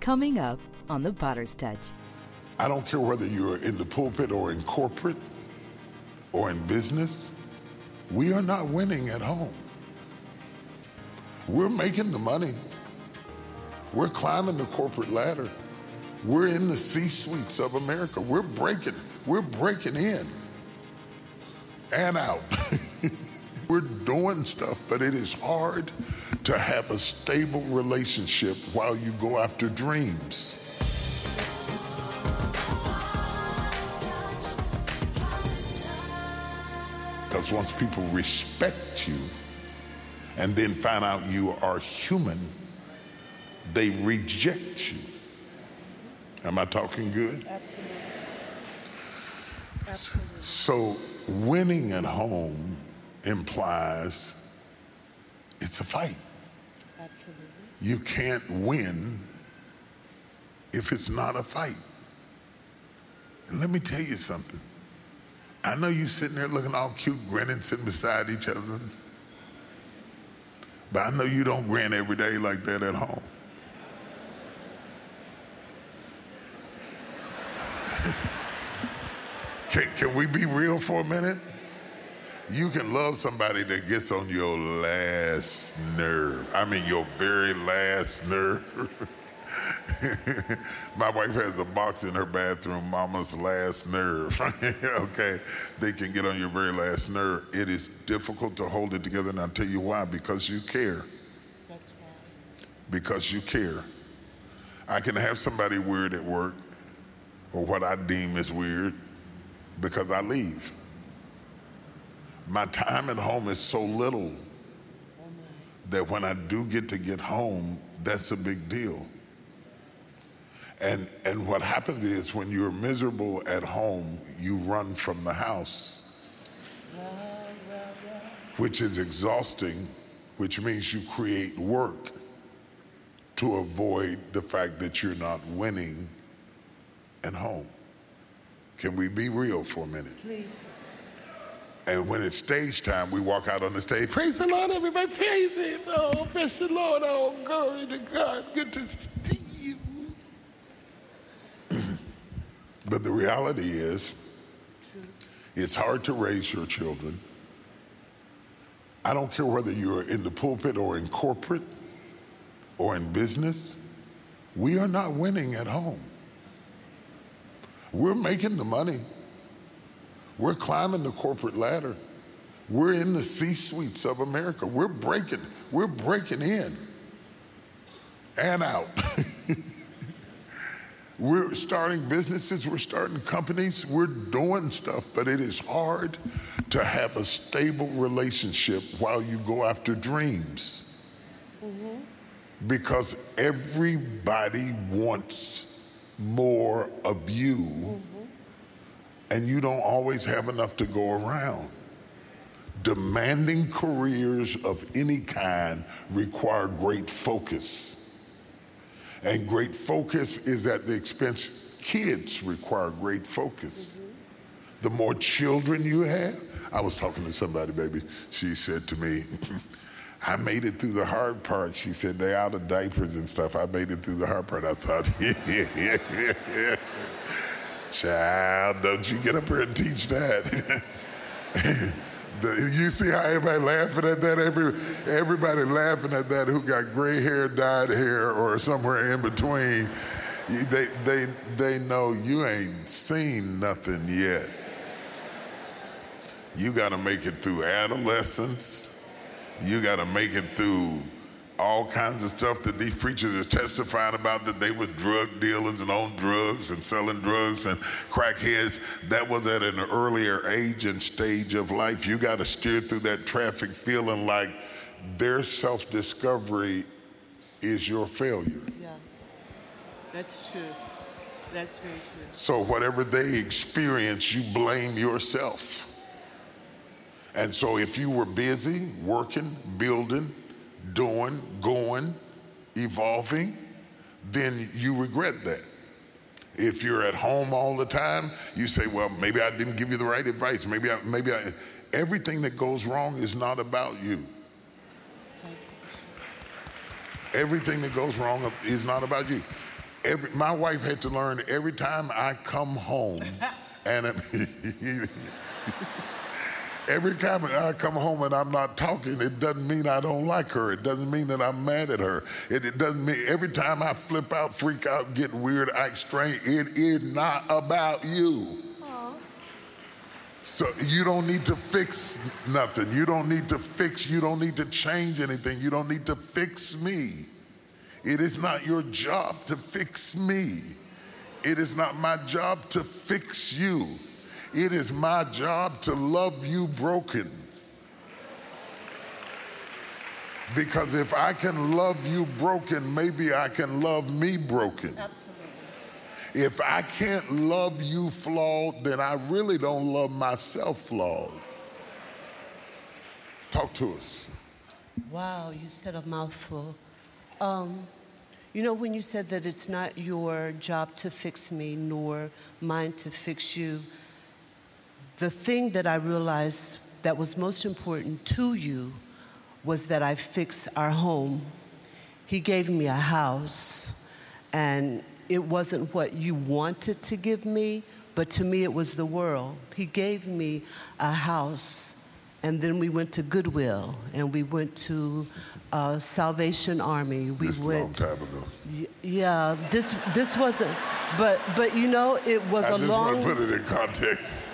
Coming up on The Potter's Touch. I don't care whether you're in the pulpit or in corporate or in business, we are not winning at home. We're making the money. We're climbing the corporate ladder. We're in the C-suites of America. We're breaking in and out. We're doing stuff, but it is hard to have a stable relationship while you go after dreams. Because once people respect you and then find out you are human, they reject you. Am I talking good? Absolutely. Absolutely. So winning at home implies it's a fight. Absolutely. You can't win if it's not a fight. And let me tell you something. I know you sitting there looking all cute, grinning, sitting beside each other. But I know you don't grin every day like that at home. Can we be real for a minute? You can love somebody that gets on your last nerve. I mean, your very last nerve. My wife has a box in her bathroom, Mama's Last Nerve. Okay, they can get on your very last nerve. It is difficult to hold it together, and I'll tell you why. Because you care. That's right. Because you care. I can have somebody weird at work, or what I deem as weird, because I leave. My time at home is so little that when I do get home, that's a big deal. And what happens is when you're miserable at home, you run from the house, which is exhausting, which means you create work to avoid the fact that you're not winning at home. Can we be real for a minute? Please. And when it's stage time, we walk out on the stage, praise the Lord, everybody, praise Him. Oh, praise the Lord, oh, glory to God, good to see you. But the reality is, it's hard to raise your children. I don't care whether you're in the pulpit or in corporate or in business, we are not winning at home. We're making the money. We're climbing the corporate ladder. We're in the C-suites of America. We're breaking in and out. We're starting businesses, we're starting companies, we're doing stuff, but it is hard to have a stable relationship while you go after dreams. Mm-hmm. Because everybody wants more of you. Mm-hmm. And you don't always have enough to go around. Demanding careers of any kind require great focus. And great focus is at the expense. Kids require great focus. Mm-hmm. The more children you have, I was talking to somebody, baby, she said to me, I made it through the hard part. She said, they out of diapers and stuff. I made it through the hard part. I thought, yeah. Child, don't you get up here and teach that. You see how everybody laughing at that? Everybody laughing at that who got gray hair, dyed hair, or somewhere in between. They know you ain't seen nothing yet. You got to make it through adolescence. You got to make it through all kinds of stuff that these preachers are testifying about, that they were drug dealers and on drugs and selling drugs and crackheads. That was at an earlier age and stage of life. You got to steer through that traffic feeling like their self-discovery is your failure. Yeah, that's true. That's very true. So whatever they experience, you blame yourself. And so if you were busy, working, building, doing, going, evolving, then you regret that. If you're at home all the time, you say, well, maybe I didn't give you the right advice. Maybe I, everything that goes wrong is not about you. Everything that goes wrong is not about you. My wife had to learn every time I come home, and every time I come home and I'm not talking, it doesn't mean I don't like her. It doesn't mean that I'm mad at her. It doesn't mean every time I flip out, freak out, get weird, act strange, it is not about you. So you don't need to fix nothing. You don't need to change anything. You don't need to fix me. It is not your job to fix me. It is not my job to fix you. It is my job to love you broken. Because if I can love you broken, maybe I can love me broken. Absolutely. If I can't love you flawed, then I really don't love myself flawed. Talk to us. Wow, you said a mouthful. You know, when you said that it's not your job to fix me, nor mine to fix you, the thing that I realized that was most important to you was that I fix our home. He gave me a house, and it wasn't what you wanted to give me, but to me it was the world. He gave me a house, and then we went to Goodwill, and we went to Salvation Army. This a long time ago. Yeah, this wasn't, but you know, it was a long. I just want to put it in context.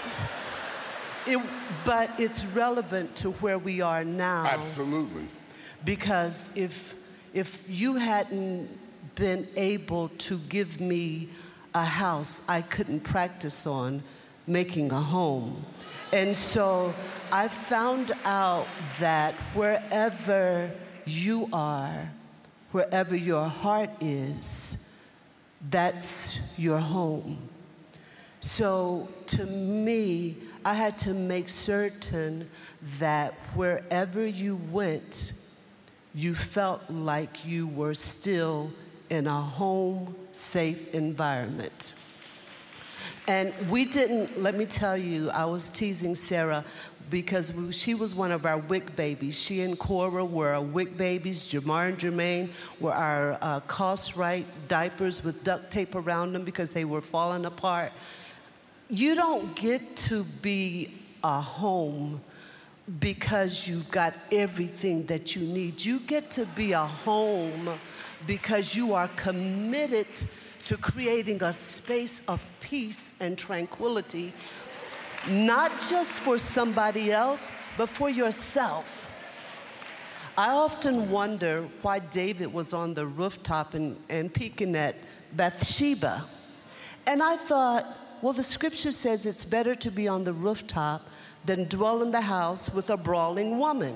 But it's relevant to where we are now. Absolutely. Because if you hadn't been able to give me a house, I couldn't practice on making a home. And so I found out that wherever you are, wherever your heart is, that's your home. So to me, I had to make certain that wherever you went, you felt like you were still in a home, safe environment. And we didn't, let me tell you, I was teasing Sarah because she was one of our WIC babies. She and Cora were our WIC babies. Jamar and Jermaine were our Cost-Right diapers with duct tape around them because they were falling apart. You don't get to be a home because you've got everything that you need. You get to be a home because you are committed to creating a space of peace and tranquility, not just for somebody else, but for yourself. I often wonder why David was on the rooftop and peeking at Bathsheba. And I thought, well, the scripture says it's better to be on the rooftop than dwell in the house with a brawling woman.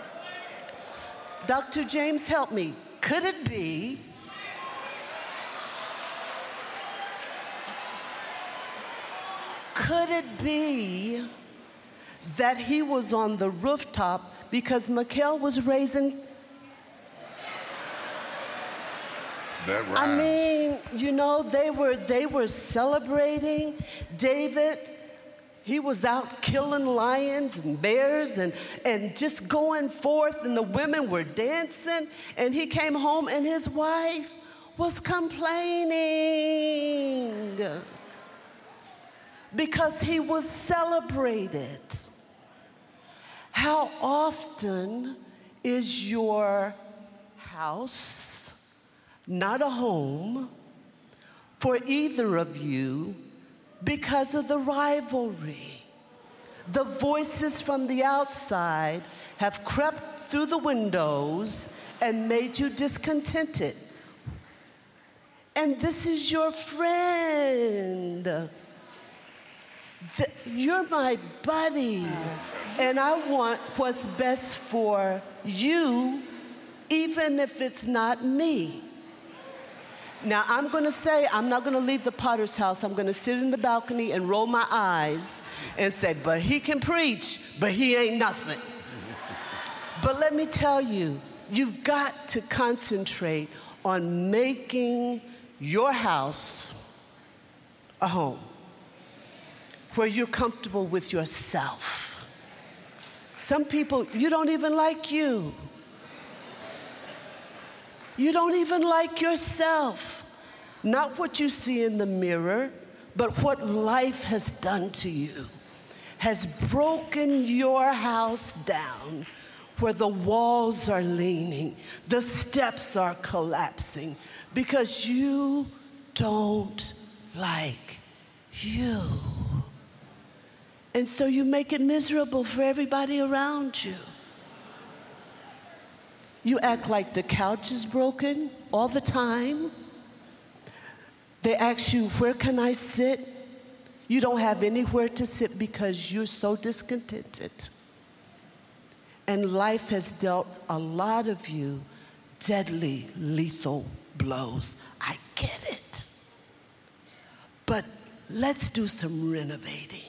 Dr. James, help me. Could it be that he was on the rooftop because Michal was raising? That rhymes. I mean, you know, they were celebrating. David, he was out killing lions and bears and just going forth, and the women were dancing, and he came home and his wife was complaining because he was celebrated. How often is your house not a home for either of you because of the rivalry? The voices from the outside have crept through the windows and made you discontented. And this is your friend. You're my buddy. And I want what's best for you, even if it's not me. Now, I'm going to say, I'm not going to leave the Potter's house. I'm going to sit in the balcony and roll my eyes and say, but he can preach, but he ain't nothing. But let me tell you, you've got to concentrate on making your house a home where you're comfortable with yourself. Some people, you don't even like you. You don't even like yourself. Not what you see in the mirror, but what life has done to you, has broken your house down where the walls are leaning, the steps are collapsing, because you don't like you. And so you make it miserable for everybody around you. You act like the couch is broken all the time. They ask you, where can I sit? You don't have anywhere to sit because you're so discontented. And life has dealt a lot of you deadly, lethal blows. I get it. But let's do some renovating.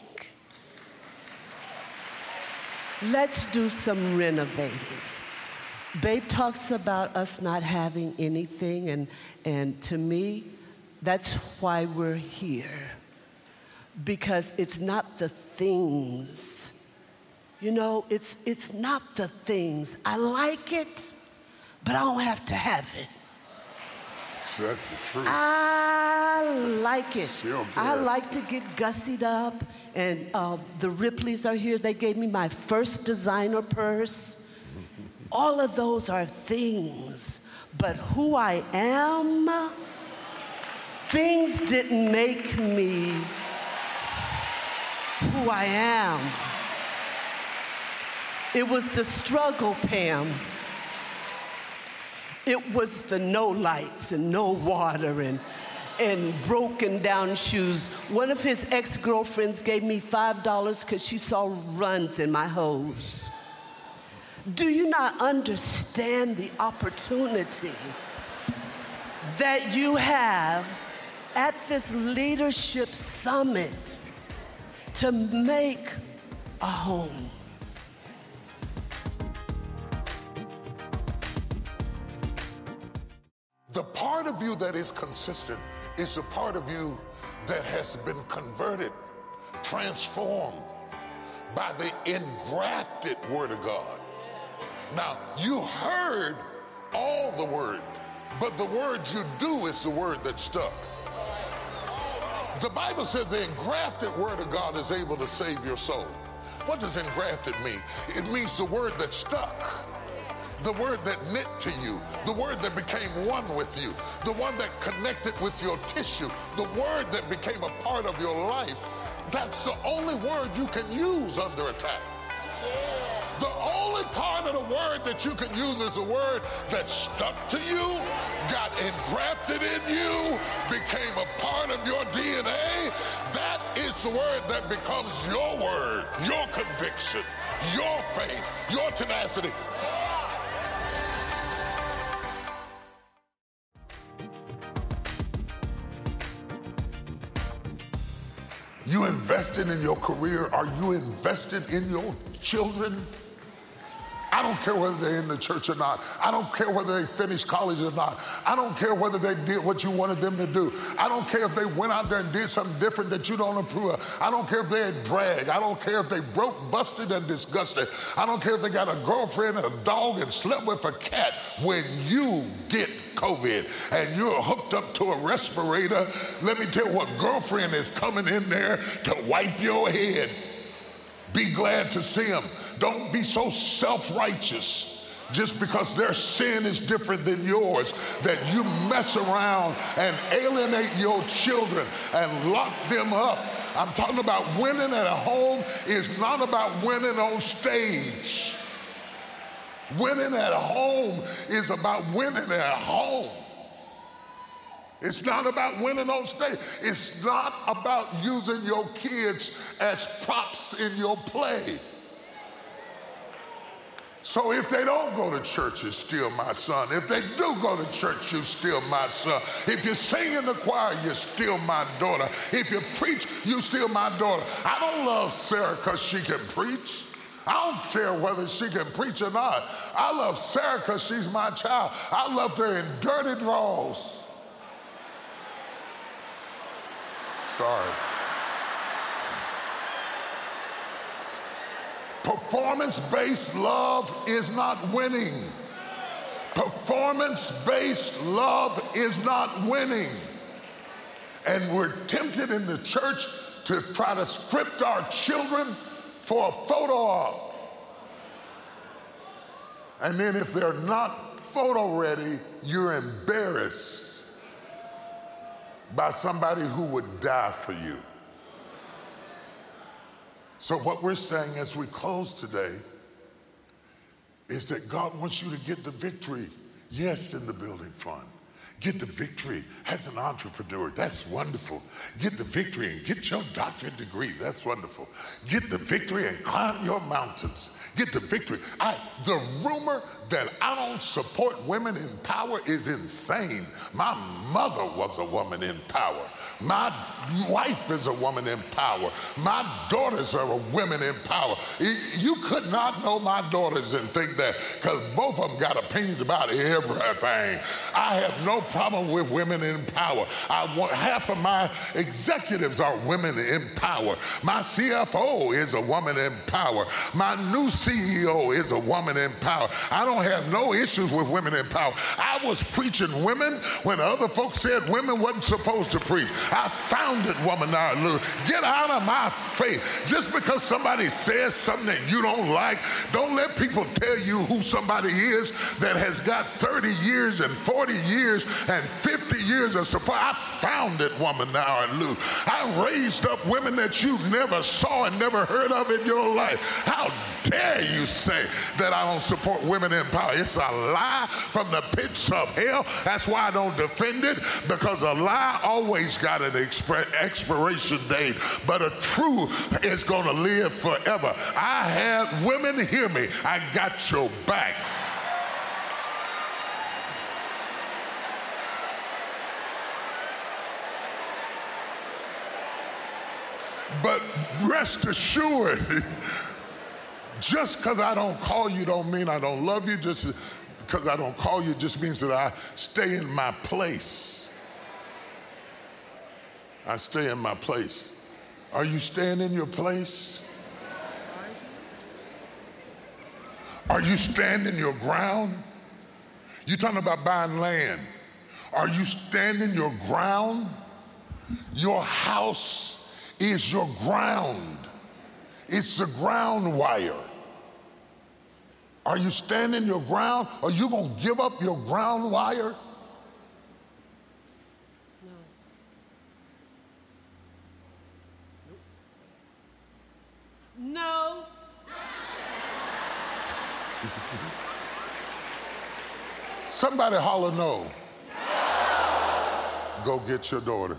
Let's do some renovating. Babe talks about us not having anything, and to me, that's why we're here. Because it's not the things. You know, it's not the things. I like it, but I don't have to have it. That's the truth. I like it. Sure, I like to get gussied up, and the Ripleys are here. They gave me my first designer purse. All of those are things, but who I am, things didn't make me who I am. It was the struggle, Pam. It was the no lights and no water and broken down shoes. One of his ex-girlfriends gave me $5 because she saw runs in my hose. Do you not understand the opportunity that you have at this leadership summit to make a home? The part of you that is consistent is the part of you that has been converted, transformed by the engrafted Word of God. Now, you heard all the Word, but the word you do is the word that stuck. The Bible says the engrafted Word of God is able to save your soul. What does engrafted mean? It means the word that stuck. The word that knit to you, the word that became one with you, the one that connected with your tissue, the word that became a part of your life. That's the only word you can use under attack. The only part of the word that you can use is the word that stuck to you, got engrafted in you, became a part of your DNA. That is the word that becomes your word, your conviction, your faith, your tenacity. You invested in your career? Are you invested in your children? I don't care whether they're in the church or not. I don't care whether they finished college or not. I don't care whether they did what you wanted them to do. I don't care if they went out there and did something different that you don't approve of. I don't care if they had drag. I don't care if they broke, busted, and disgusted. I don't care if they got a girlfriend and a dog and slept with a cat. When you get COVID and you're hooked up to a respirator, let me tell you what girlfriend is coming in there to wipe your head. Be glad to see them. Don't be so self-righteous just because their sin is different than yours that you mess around and alienate your children and lock them up. I'm talking about winning at a home is not about winning on stage. Winning at home is about winning at home. It's not about winning on stage. It's not about using your kids as props in your play. So if they don't go to church, it's still my son. If they do go to church, you're still my son. If you sing in the choir, you're still my daughter. If you preach, you're still my daughter. I don't love Sarah because she can preach. I don't care whether she can preach or not. I love Sarah because she's my child. I loved her in dirty drawers. Sorry. Performance-based love is not winning. Performance-based love is not winning. And we're tempted in the church to try to script our children for a photo op. And then if they're not photo ready, you're embarrassed by somebody who would die for you. So what we're saying as we close today is that God wants you to get the victory, yes, in the building fund. Get the victory as an entrepreneur. That's wonderful. Get the victory and get your doctorate degree. That's wonderful. Get the victory and climb your mountains. Get the victory. The rumor that I don't support women in power is insane. My mother was a woman in power. My wife is a woman in power. My daughters are women in power. You could not know my daughters and think that, because both of them got opinions about everything. I have no problem with women in power. Half of my executives are women in power. My CFO is a woman in power. My new CEO is a woman in power. I don't have no issues with women in power. I was preaching women when other folks said women wasn't supposed to preach. I founded Woman Now. Get out of my faith. Just because somebody says something that you don't like, don't let people tell you who somebody is that has got 30 years and 40 years and 50 years of support. I founded Woman Now and Lou. I raised up women that you never saw and never heard of in your life. How dare you say that I don't support women in power? It's a lie from the pits of hell. That's why I don't defend it, because a lie always got an expiration date, but a truth is going to live forever. I had women hear me. I got your back. But rest assured, just because I don't call you don't mean I don't love you. Just because I don't call you just means that I stay in my place. I stay in my place. Are you staying in your place? Are you standing your ground? You're talking about buying land. Are you standing your ground? Your house is your ground. It's the ground wire. Are you standing your ground? Are you going to give up your ground wire? No. Somebody holler no. Go get your daughter.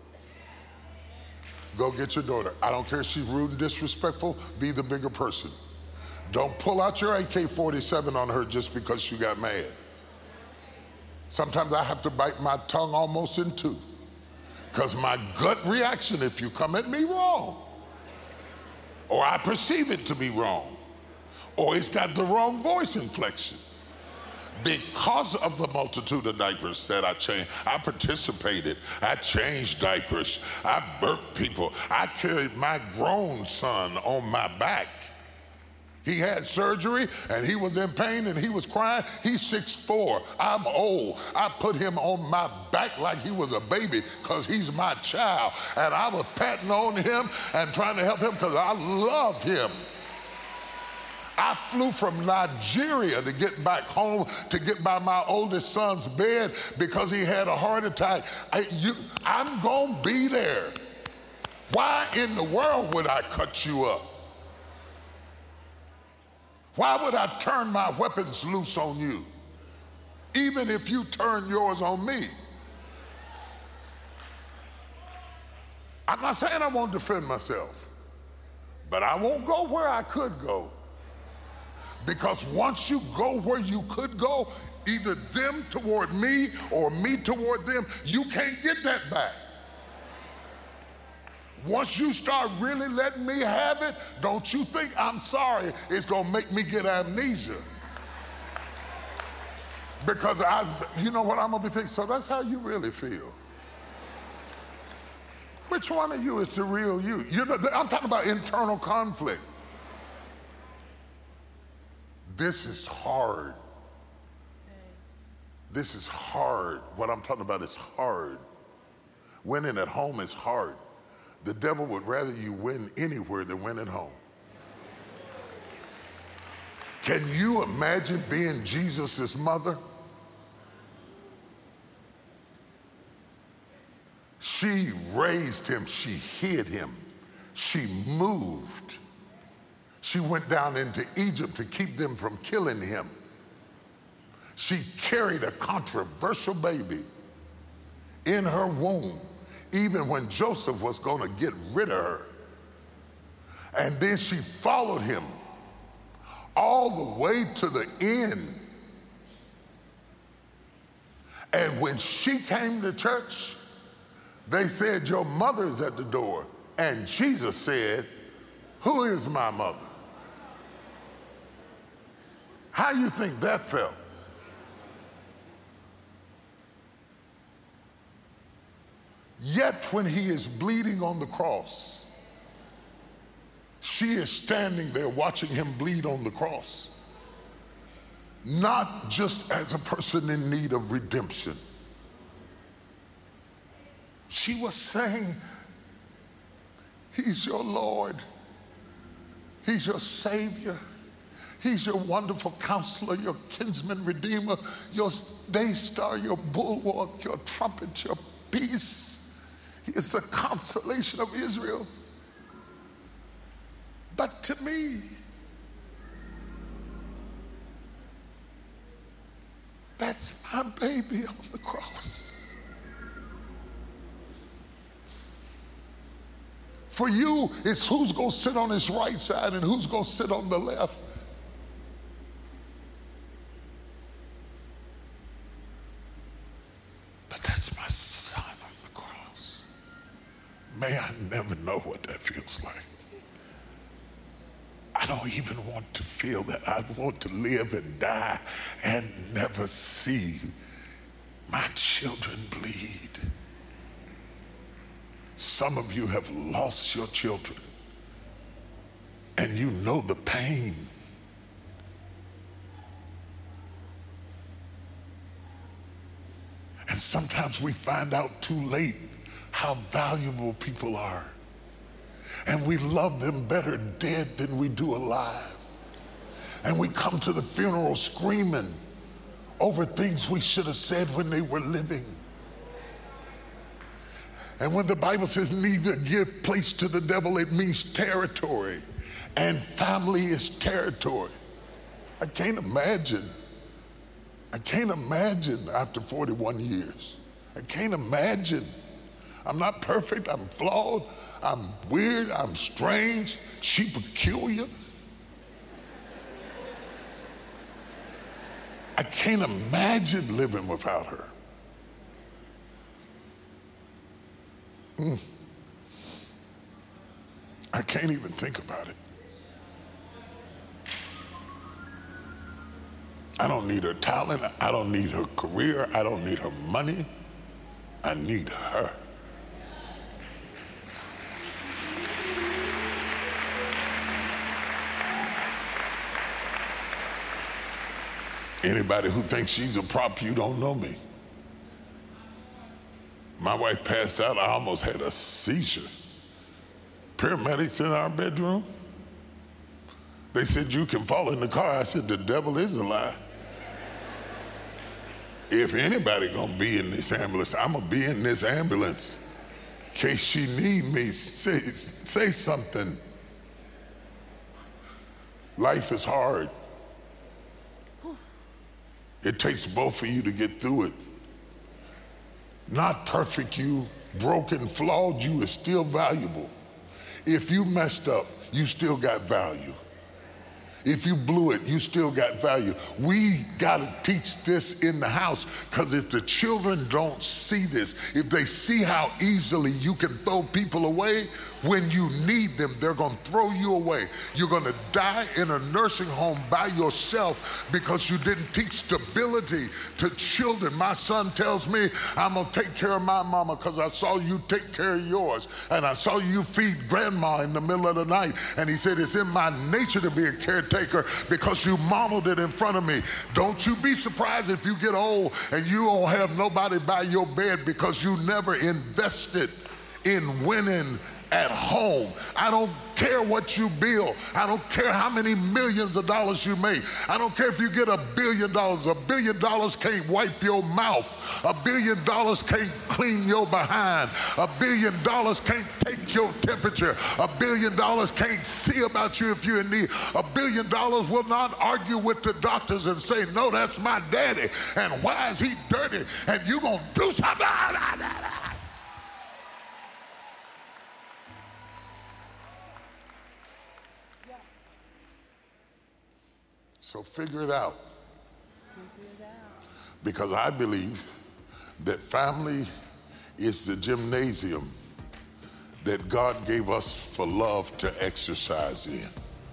Go get your daughter. I don't care if she's rude and disrespectful, be the bigger person. Don't pull out your AK-47 on her just because you got mad. Sometimes I have to bite my tongue almost in two, because my gut reaction, if you come at me wrong, or I perceive it to be wrong, or it's got the wrong voice inflection, because of the multitude of diapers that I changed, I participated. I changed diapers. I burped people. I carried my grown son on my back. He had surgery and he was in pain and he was crying. He's 6'4". I'm old. I put him on my back like he was a baby because he's my child. And I was patting on him and trying to help him because I love him. I flew from Nigeria to get back home to get by my oldest son's bed because he had a heart attack. I'm going to be there. Why in the world would I cut you up? Why would I turn my weapons loose on you, even if you turn yours on me? I'm not saying I won't defend myself, but I won't go where I could go. Because once you go where you could go, either them toward me or me toward them, you can't get that back. Once you start really letting me have it, don't you think I'm sorry it's going to make me get amnesia. Because you know what I'm going to be thinking? So that's how you really feel. Which one of you is the real you? I'm talking about internal conflict. This is hard. This is hard. What I'm talking about is hard. Winning at home is hard. The devil would rather you win anywhere than win at home. Can you imagine being Jesus' mother? She raised him, she hid him, she moved. She went down into Egypt to keep them from killing him. She carried a controversial baby in her womb, even when Joseph was going to get rid of her. And then she followed him all the way to the end. And when she came to church, they said, your mother's at the door. And Jesus said, who is my mother? How do you think that felt? Yet when he is bleeding on the cross, she is standing there watching him bleed on the cross, not just as a person in need of redemption. She was saying, he's your Lord, he's your Savior, he's your wonderful counselor, your kinsman redeemer, your day star, your bulwark, your trumpet, your peace. He is the consolation of Israel. But to me, that's my baby on the cross. For you, it's who's going to sit on his right side and who's going to sit on the left. But that's my son on the cross. May I never know what that feels like. I don't even want to feel that. I want to live and die and never see my children bleed. Some of you have lost your children, and you know the pain. And sometimes we find out too late how valuable people are. And we love them better dead than we do alive. And we come to the funeral screaming over things we should have said when they were living. And when the Bible says neither give place to the devil, it means territory. And family is territory. I can't imagine after 41 years. I can't imagine. I'm not perfect, I'm flawed, I'm weird, I'm strange, she peculiar. I can't imagine living without her. I can't even think about it. I don't need her talent, I don't need her career, I don't need her money, I need her. Anybody who thinks she's a prop, you don't know me. My wife passed out, I almost had a seizure. Paramedics in our bedroom, they said, you can fall in the car. I said, the devil is a lie. If anybody gonna be in this ambulance, I'm gonna be in this ambulance. In case she need me, say something. Life is hard. It takes both of you to get through it. Not perfect you, broken, flawed you is still valuable. If you messed up, you still got value. If you blew it, you still got value. We gotta teach this in the house, because if the children don't see this, if they see how easily you can throw people away, When you need them, they're going to throw you away. You're going to die in a nursing home by yourself because you didn't teach stability to children. My son tells me, I'm going to take care of my mama because I saw you take care of yours. And I saw you feed grandma in the middle of the night. And he said, it's in my nature to be a caretaker because you modeled it in front of me. Don't you be surprised if you get old and you don't have nobody by your bed because you never invested in winning at home. I don't care what you build. I don't care how many millions of dollars you make. I don't care if you get $1 billion. $1 billion can't wipe your mouth. $1 billion can't clean your behind. $1 billion can't take your temperature. $1 billion can't see about you if you're in need. $1 billion will not argue with the doctors and say, no, that's my daddy. And why is he dirty? And you gonna do something about that. So figure it out. Because I believe that family is the gymnasium that God gave us for love to exercise in.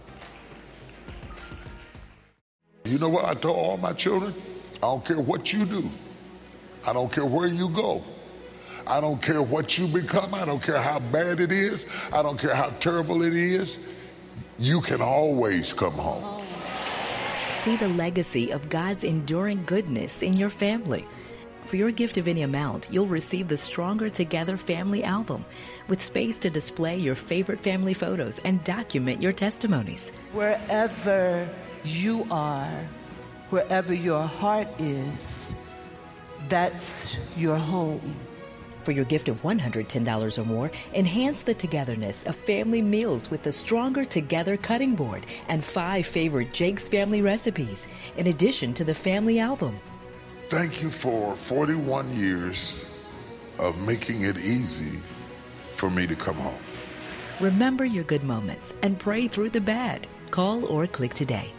You know what I told all my children? I don't care what you do. I don't care where you go. I don't care what you become. I don't care how bad it is. I don't care how terrible it is. You can always come home. See the legacy of God's enduring goodness in your family. For your gift of any amount, you'll receive the Stronger Together family album with space to display your favorite family photos and document your testimonies. Wherever you are, wherever your heart is, that's your home. For your gift of $110 or more, enhance the togetherness of family meals with the Stronger Together cutting board and 5 favorite Jake's family recipes, in addition to the family album. Thank you for 41 years of making it easy for me to come home. Remember your good moments and pray through the bad. Call or click today.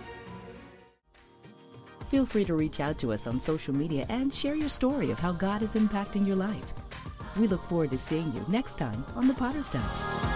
Feel free to reach out to us on social media and share your story of how God is impacting your life. We look forward to seeing you next time on The Potter's Touch.